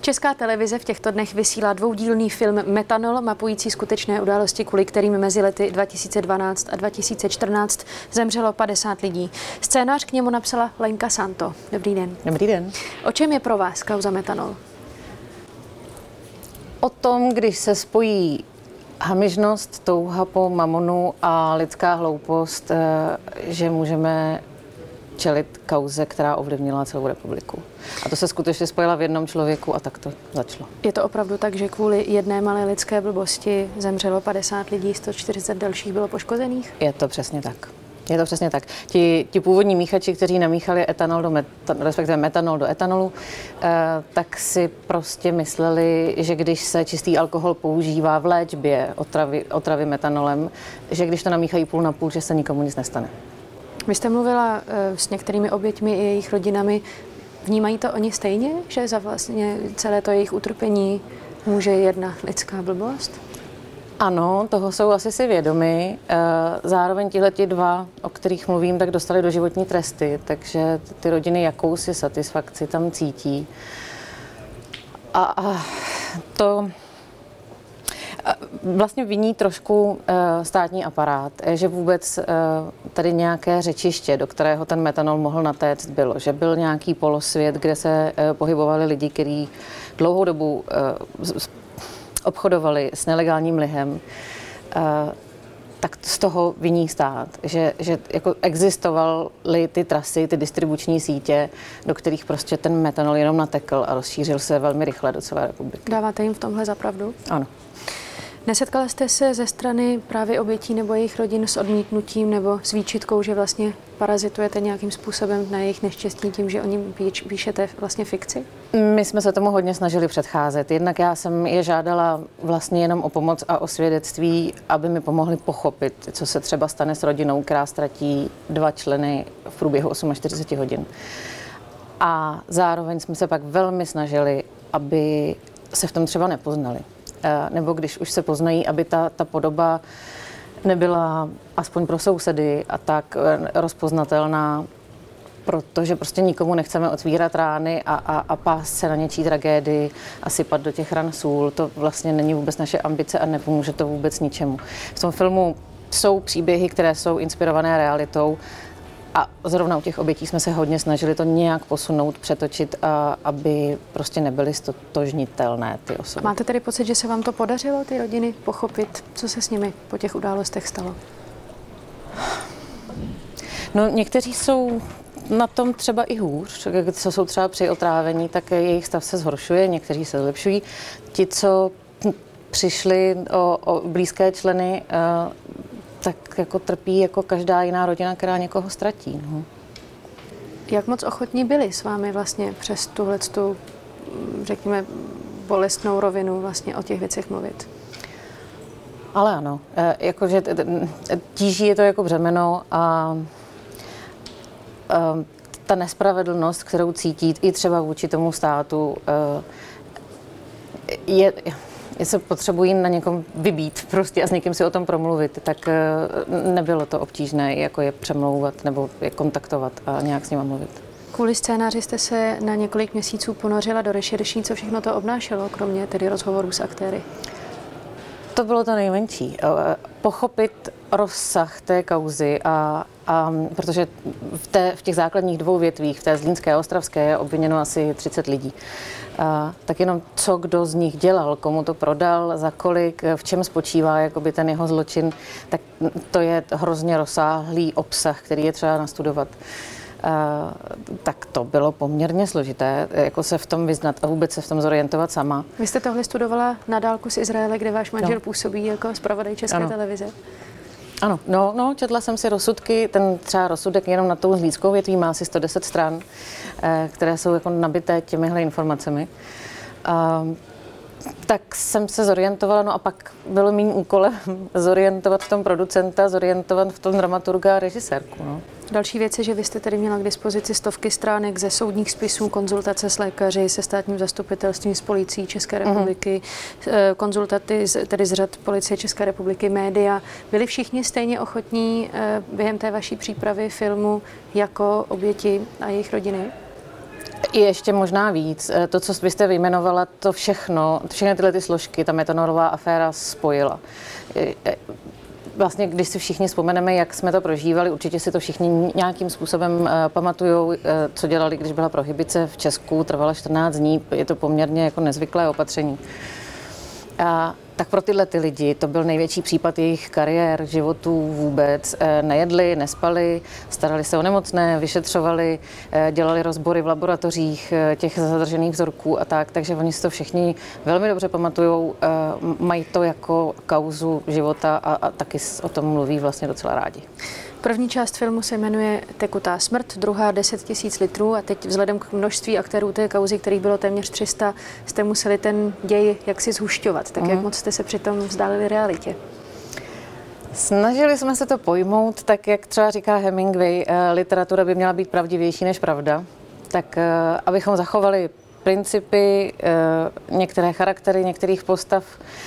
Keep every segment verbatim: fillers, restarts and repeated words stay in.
Česká televize v těchto dnech vysílá dvoudílný film Metanol, mapující skutečné události, kvůli kterým mezi lety dva tisíce dvanáct a dva tisíce čtrnáct zemřelo padesát lidí. Scénář k němu napsala Lenka Santo. Dobrý den. Dobrý den. O čem je pro vás kauza Metanol? O tom, když se spojí hamižnost, touha po mamonu a lidská hloupost, že můžeme čelit kauze, která ovlivnila celou republiku. A to se skutečně spojila v jednom člověku a tak to začalo. Je to opravdu tak, že kvůli jedné malé lidské blbosti zemřelo padesát lidí, sto čtyřicet dalších bylo poškozených? Je to přesně tak. Je to přesně tak. Ti, ti původní míchači, kteří namíchali etanol do metan, respektive metanol do etanolu, eh, tak si prostě mysleli, že když se čistý alkohol používá v léčbě otravy, otravy metanolem, že když to namíchají půl na půl, že se nikomu nic nestane. Vy jste mluvila uh, s některými oběťmi i jejich rodinami. Vnímají to oni stejně, že za vlastně celé to jejich utrpení může jedna lidská blbost? Ano, toho jsou asi si vědomi. Zároveň tihleti dva, o kterých mluvím, tak dostali doživotní tresty, takže ty rodiny jakousi satisfakci tam cítí. A, a to vlastně viní trošku státní aparát, že vůbec tady nějaké řečiště, do kterého ten metanol mohl natéct, bylo. Že byl nějaký polosvět, kde se pohybovali lidi, kteří dlouhou dobu obchodovali s nelegálním lihem, tak z toho viní stát, že, že jako existovaly ty trasy, ty distribuční sítě, do kterých prostě ten metanol jenom natekl a rozšířil se velmi rychle do celé republiky. Dáváte jim v tomhle za pravdu? Ano. Nesetkala jste se ze strany právě obětí nebo jejich rodin s odmítnutím nebo s výčitkou, že vlastně parazitujete nějakým způsobem na jejich neštěstí tím, že o ním píšete vlastně fikci? My jsme se tomu hodně snažili předcházet. Jednak já jsem je žádala vlastně jenom o pomoc a o svědectví, aby mi pomohli pochopit, co se třeba stane s rodinou, která ztratí dva členy v průběhu čtyřicet osm hodin. A zároveň jsme se pak velmi snažili, aby se v tom třeba nepoznali. Nebo když už se poznají, aby ta, ta podoba nebyla aspoň pro sousedy a tak rozpoznatelná, protože prostě nikomu nechceme otvírat rány a, a, a pást se na něčí tragédii a sypat do těch ran sůl. To vlastně není vůbec naše ambice a nepomůže to vůbec ničemu. V tom filmu jsou příběhy, které jsou inspirované realitou, a zrovna u těch obětí jsme se hodně snažili to nějak posunout, přetočit, a aby prostě nebyly stotožnitelné ty osoby. Máte tedy pocit, že se vám to podařilo, ty rodiny, pochopit, co se s nimi po těch událostech stalo? No, někteří jsou na tom třeba i hůř, co jsou třeba při otrávení, tak jejich stav se zhoršuje, někteří se zlepšují. Ti, co přišli o, o blízké členy, tak jako trpí jako každá jiná rodina, která někoho ztratí. No. Jak moc ochotní byli s vámi vlastně přes tuhletu, řekněme, bolestnou rovinu vlastně o těch věcech mluvit? Ale ano, e, jakože tíží je to jako břemeno a e, ta nespravedlnost, kterou cítí i třeba vůči tomu státu, e, je... Jestli se potřebují na někom vybít prostě a s někým si o tom promluvit, tak nebylo to obtížné, jako je přemlouvat nebo je kontaktovat a nějak s nima mluvit. Kvůli scénáři jste se na několik měsíců ponořila do rešerší, co všechno to obnášelo, kromě tedy rozhovorů s aktéry? To bylo to nejmenší. Pochopit rozsah té kauzy, a, a, protože v, té, v těch základních dvou větvích, v té zlínské a ostravské, je obviněno asi třicet lidí. A, tak jenom co kdo z nich dělal, komu to prodal, za kolik, v čem spočívá jakoby ten jeho zločin, tak to je hrozně rozsáhlý obsah, který je třeba nastudovat. Uh, tak to bylo poměrně složité, jako se v tom vyznat a vůbec se v tom zorientovat sama. Vy jste tohle studovala na dálku z Izraele, kde váš manžel no. působí jako zpravodaj České ano. televize? Ano, no, no, četla jsem si rozsudky, ten třeba rozsudek jenom na tou zlínskou větví má asi sto deset stran, eh, které jsou jako nabité těmihle informacemi. Uh, tak jsem se zorientovala, no a pak bylo mým úkolem zorientovat v tom producenta, zorientovat v tom dramaturga a režisérku. No. Další věc je, že vy jste tedy měla k dispozici stovky stránek ze soudních spisů, konzultace s lékaři, se státním zastupitelstvím, s policií České republiky, mm-hmm. konzultaty z, tedy z řad policie České republiky, média. Byli všichni stejně ochotní během té vaší přípravy filmu jako oběti a jejich rodiny? I ještě možná víc. To, co vy jste vyjmenovala, to všechno, všechny tyhle ty složky, ta metanolová aféra spojila. Vlastně, když si všichni vzpomeneme, jak jsme to prožívali, určitě si to všichni nějakým způsobem pamatujou, co dělali, když byla prohibice v Česku, trvala čtrnáct dní, je to poměrně jako nezvyklé opatření. A tak pro tyhle ty lidi to byl největší případ jejich kariér, životů vůbec. Nejedli, nespali, starali se o nemocné, vyšetřovali, dělali rozbory v laboratořích těch zadržených vzorků a tak, takže oni si to všichni velmi dobře pamatujou, mají to jako kauzu života a, a taky o tom mluví vlastně docela rádi. První část filmu se jmenuje Tekutá smrt, druhá deset tisíc litrů a teď vzhledem k množství aktérů té kauzy, kterých bylo téměř tři sta, jste museli ten děj jaksi zhušťovat. Tak mm. jak moc jste se přitom vzdálili realitě? Snažili jsme se to pojmout, tak jak třeba říká Hemingway, literatura by měla být pravdivější než pravda. Tak abychom zachovali principy, některé charaktery některých postav,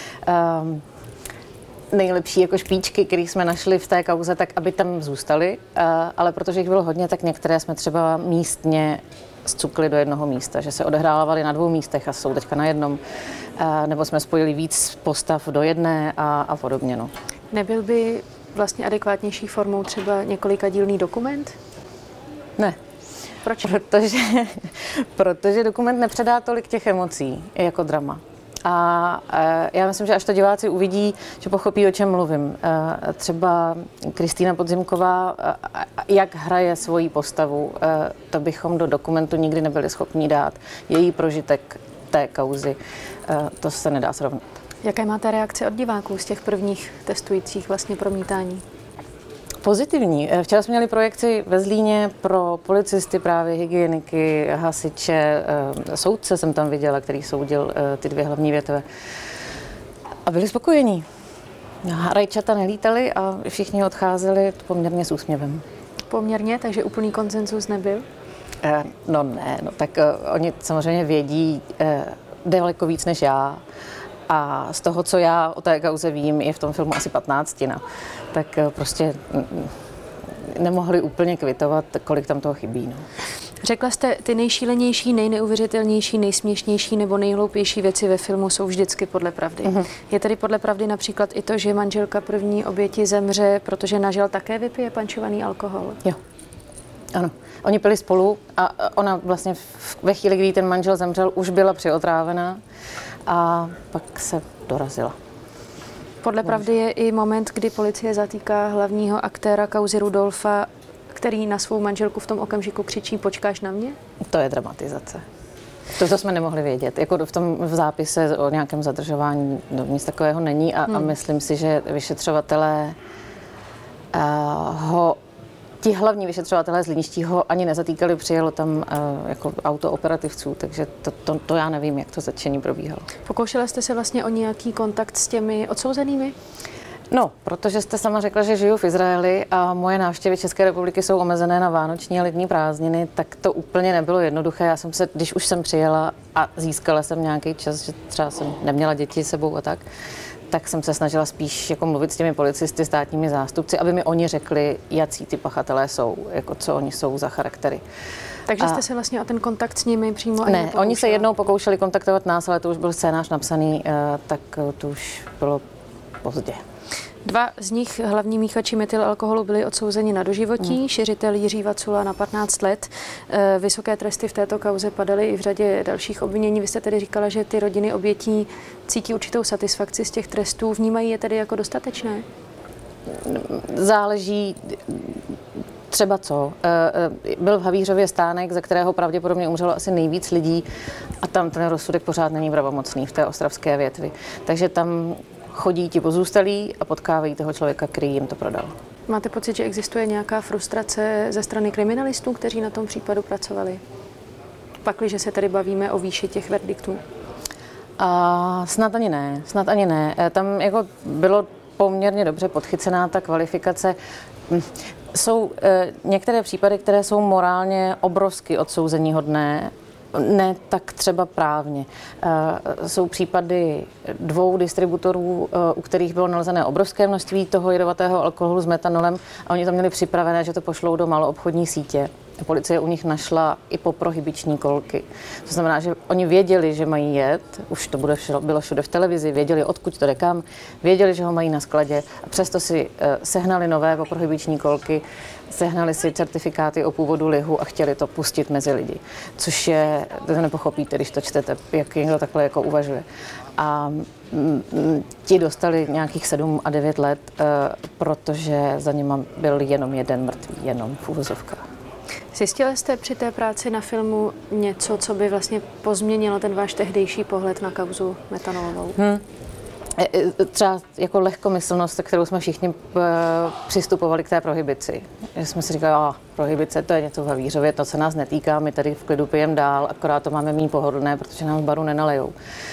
nejlepší jako špičky, které jsme našli v té kauze, tak aby tam zůstaly, ale protože jich bylo hodně, tak některé jsme třeba místně zcukli do jednoho místa, že se odehrávaly na dvou místech a jsou teďka na jednom, nebo jsme spojili víc postav do jedné a, a podobně. No. Nebyl by vlastně adekvátnější formou třeba několikadílný dokument? Ne. Proč? Protože, protože dokument nepředá tolik těch emocí jako drama. A já myslím, že až to diváci uvidí, že pochopí, o čem mluvím. Třeba Kristýna Podzimková, jak hraje svoji postavu, to bychom do dokumentu nikdy nebyli schopni dát. Její prožitek té kauzy, to se nedá srovnat. Jaké máte reakce od diváků z těch prvních testujících vlastně promítání? Pozitivní. Včera jsme měli projekci ve Zlíně pro policisty, právě hygieniky, hasiče, soudce jsem tam viděla, který soudil ty dvě hlavní větve. A byli spokojení. Rajčata nelítali a všichni odcházeli poměrně s úsměvem. Poměrně, takže úplný konsenzus nebyl? No ne, no tak oni samozřejmě vědí daleko víc než já. A z toho, co já o té kauze vím, je v tom filmu asi patnáctina. Tak prostě nemohli úplně kvitovat, kolik tam toho chybí. No. Řekla jste, ty nejšílenější, nejneuvěřitelnější, nejsměšnější nebo nejhloupější věci ve filmu jsou vždycky podle pravdy. Mm-hmm. Je tedy podle pravdy například i to, že manželka první oběti zemře, protože nažil také vypije pančovaný alkohol? Jo. Ano. Oni pili spolu a ona vlastně ve chvíli, kdy ten manžel zemřel, už byla přiotrávená a pak se dorazila. Podle pravdy je i moment, kdy policie zatýká hlavního aktéra kauzy Rudolfa, který na svou manželku v tom okamžiku křičí počkáš na mě? To je dramatizace. To, to jsme nemohli vědět. Jako v tom v zápise o nějakém zadržování no, nic takového není a, hmm. a myslím si, že vyšetřovatelé uh, ho Ti hlavní vyšetřovatelé z Liništího ani nezatýkali, přijelo tam uh, jako auto operativců, takže to, to, to já nevím, jak to zatčení probíhalo. Pokoušela jste se vlastně o nějaký kontakt s těmi odsouzenými? No, protože jste sama řekla, že žiju v Izraeli a moje návštěvy České republiky jsou omezené na vánoční a letní prázdniny, tak to úplně nebylo jednoduché. Já jsem se, když už jsem přijela a získala jsem nějaký čas, že třeba jsem neměla děti s sebou a tak, tak jsem se snažila spíš jako mluvit s těmi policisty, státními zástupci, aby mi oni řekli, jací ty pachatelé jsou, jako co oni jsou za charaktery. Takže a jste se vlastně o ten kontakt s nimi přímo Ne, nepokoušela. Oni se jednou pokoušeli kontaktovat nás, ale to už byl scénář napsaný, tak to už bylo pozdě. Dva z nich, hlavní míchači metylalkoholu, byli odsouzeni na doživotí, hmm. šiřitel Jiří Vacula na patnáct let. Vysoké tresty v této kauze padaly i v řadě dalších obvinění. Vy jste tedy říkala, že ty rodiny obětí cítí určitou satisfakci z těch trestů. Vnímají je tedy jako dostatečné? Záleží třeba co. Byl v Havířově stánek, ze kterého pravděpodobně umřelo asi nejvíc lidí a tam ten rozsudek pořád není pravomocný v té ostravské větvi. Takže tam chodí ti pozůstalí a potkávají toho člověka, který jim to prodal. Máte pocit, že existuje nějaká frustrace ze strany kriminalistů, kteří na tom případu pracovali? Pakliže se tady bavíme o výši těch verdiktů. A snad ani ne, snad ani ne. Tam jako bylo poměrně dobře podchycená ta kvalifikace. Jsou e, některé případy, které jsou morálně obrovsky odsouzeníhodné, ne tak třeba právně. E, jsou případy dvou distributorů, e, u kterých bylo nalezené obrovské množství toho jedovatého alkoholu s metanolem a oni to měli připravené, že to pošlou do maloobchodní sítě. Policie u nich našla i poprohibiční kolky. To znamená, že oni věděli, že mají jet, už to bude všude, bylo všude v televizi, věděli, odkud to jde kam, věděli, že ho mají na skladě a přesto si eh, sehnali nové poprohibiční kolky, sehnali si certifikáty o původu lihu a chtěli to pustit mezi lidi. Což je, to nepochopíte, když to čtete, jak někdo takhle jako uvažuje. A mm, ti dostali nějakých sedm a devět let, eh, protože za nima byl jenom jeden mrtvý, jenom v uvozovkách. Zjistili jste při té práci na filmu něco, co by vlastně pozměnilo ten váš tehdejší pohled na kauzu metanolovou? Hmm. Třeba jako lehkomyslnost, kterou jsme všichni přistupovali k té prohibici. Že jsme si říkali, a prohibice, to je něco v Havířově, to se nás netýká, my tady v klidu pijeme dál, akorát to máme méně pohodlné, protože nám v baru nenalejou.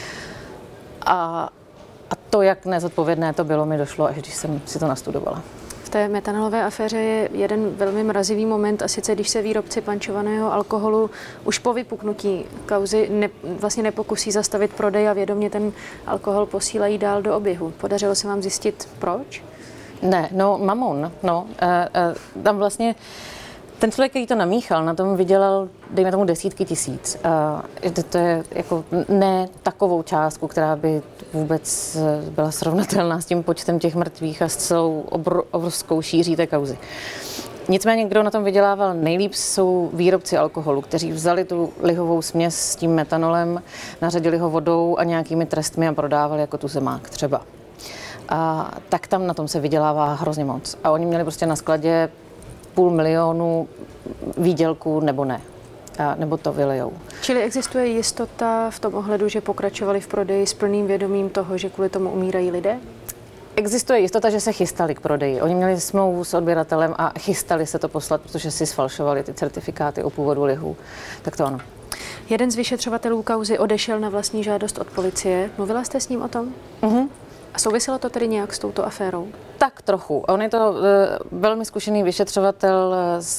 A, a to, jak nezodpovědné to bylo, mi došlo, až když jsem si to nastudovala. V té metanolové aféře je jeden velmi mrazivý moment, a sice když se výrobci pančovaného alkoholu už po vypuknutí kauzy ne, vlastně nepokusí zastavit prodej a vědomě ten alkohol posílají dál do oběhu. Podařilo se vám zjistit, proč? Ne, no mamon, no. E, e, tam vlastně ten člověk, který to namíchal, na tom vydělal, dejme tomu, desítky tisíc. E, to je jako ne takovou částku, která by vůbec byla srovnatelná s tím počtem těch mrtvých a s celou obr- obrovskou šíří té kauzy. Nicméně, kdo na tom vydělával nejlíp, jsou výrobci alkoholu, kteří vzali tu lihovou směs s tím metanolem, nařadili ho vodou a nějakými trestmi a prodávali jako tu zemák třeba. A tak tam na tom se vydělává hrozně moc. A oni měli prostě na skladě půl milionu výdělků nebo ne. A nebo to vylejou. Čili existuje jistota v tom ohledu, že pokračovali v prodeji s plným vědomím toho, že kvůli tomu umírají lidé? Existuje jistota, že se chystali k prodeji. Oni měli smlouvu s odběratelem a chystali se to poslat, protože si sfalšovali ty certifikáty o původu lihu. Tak to ano. Jeden z vyšetřovatelů kauzy odešel na vlastní žádost od policie. Mluvila jste s ním o tom? Mhm. A souviselo to tedy nějak s touto aférou? Tak trochu. On je to uh, velmi zkušený vyšetřovatel z,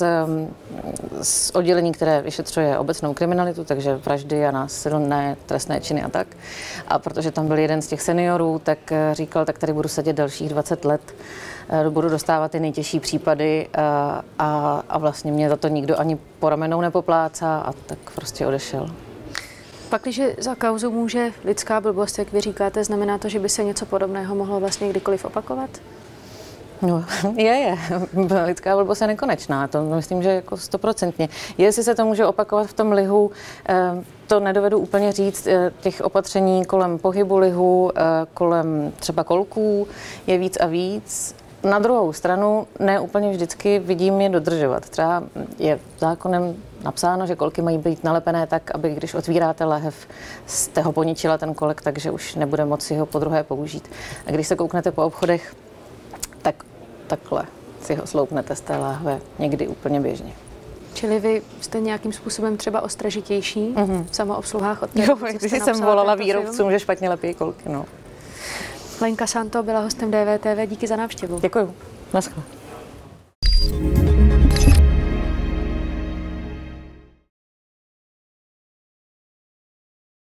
z oddělení, které vyšetřuje obecnou kriminalitu, takže vraždy a násilné trestné činy a tak. A protože tam byl jeden z těch seniorů, tak uh, říkal, tak tady budu sedět dalších dvacet let, uh, budu dostávat ty nejtěžší případy uh, a, a vlastně mě za to nikdo ani po ramenou nepoplácá a tak prostě odešel. Pakliže za kauzu může lidská blbost, jak vy říkáte, znamená to, že by se něco podobného mohlo vlastně kdykoliv opakovat? No, je, je. Lidská blbost je nekonečná, to myslím, že jako stoprocentně. Jestli se to může opakovat v tom lihu, to nedovedu úplně říct. Těch opatření kolem pohybu lihu, kolem třeba kolků je víc a víc. Na druhou stranu ne úplně vždycky vidím je dodržovat. Třeba je zákonem napsáno, že kolky mají být nalepené tak, aby když otvíráte lahev, jste ho poničila ten kolek, takže už nebude moci ho podruhé použít. A když se kouknete po obchodech, tak takhle si ho sloupnete z té láhve někdy úplně běžně. Čili vy jste nějakým způsobem třeba ostražitější mm-hmm. v samoobsluhách od té, jo, když jsem volala výrobcům, že špatně lepí kolky, no. Lenka Santo byla hostem D V T V, díky za návštěvu. Děkuju. Naschle.